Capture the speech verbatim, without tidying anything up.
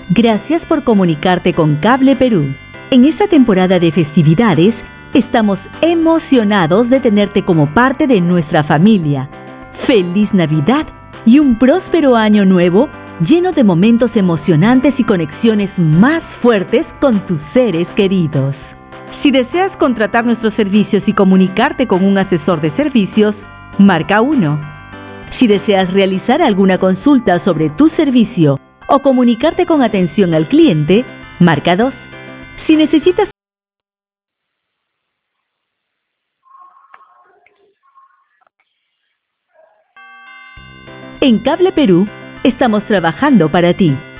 Gracias por comunicarte con Cable Perú. En esta temporada de festividades, estamos emocionados de tenerte como parte de nuestra familia. ¡Feliz Navidad y un próspero año nuevo lleno de momentos emocionantes y conexiones más fuertes con tus seres queridos! Si deseas contratar nuestros servicios y comunicarte con un asesor de servicios, marca uno. Si deseas realizar alguna consulta sobre tu servicio o comunicarte con atención al cliente, marca dos. Si necesitas En Cable Perú, estamos trabajando para ti.